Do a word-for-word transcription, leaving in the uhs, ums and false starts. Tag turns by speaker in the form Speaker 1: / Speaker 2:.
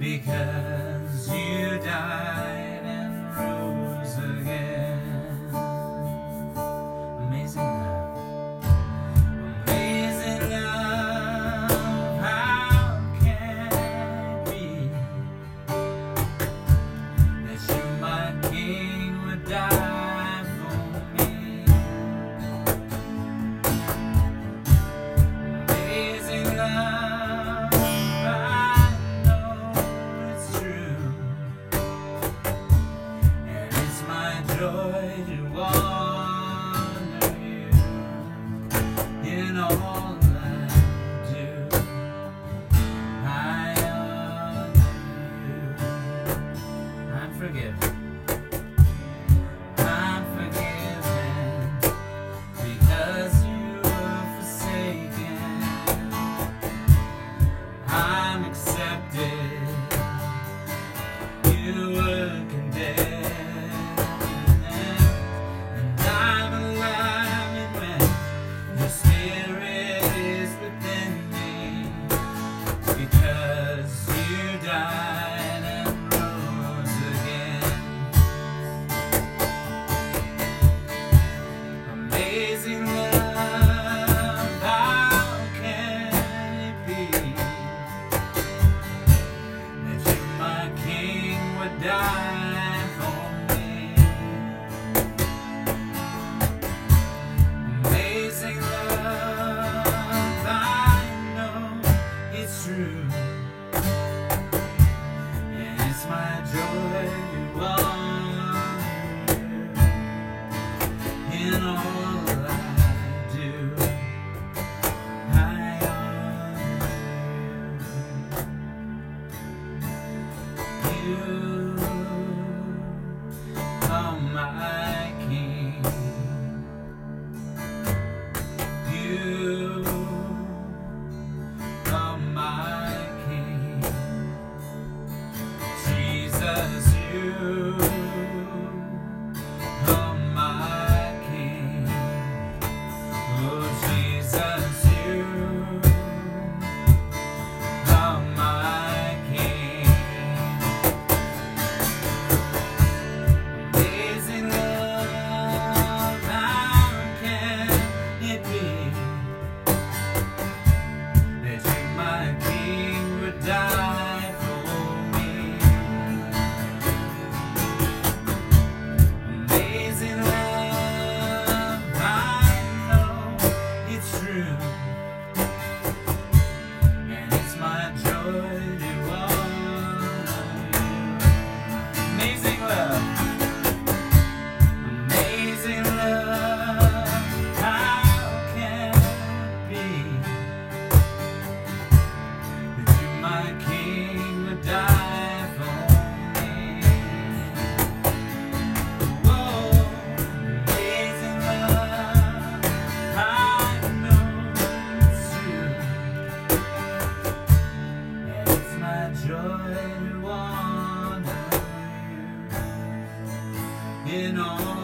Speaker 1: because you died and rose again. Amazing love, amazing love, how can it be that you, my King, would die for me? Amazing love, I know it's true, and it's my joy to honor you in all I do. I honor you. I'm forgiven. I'm forgiven because you were forsaken. I'm accepted. You were condemned, and I'm alive, and when your spirit is within me, because you died and rose again. Amazing love, how can it be that you, my King, would die for me? Amazing love, I know it's true, and it's my joy to honor you in all I do. I honor you. You are my King. You are my King. Jesus, you are my King. Oh, Jesus, you are my King. Amazing love, how can it be that you, my King, would die for me? Amazing love, I know it's true, and it's my joy to honor you. Amazing love. Amazing love, how can it be that you, my King, would die for me? Whoa, amazing love, I know it's true, and it's my joy to honor you in all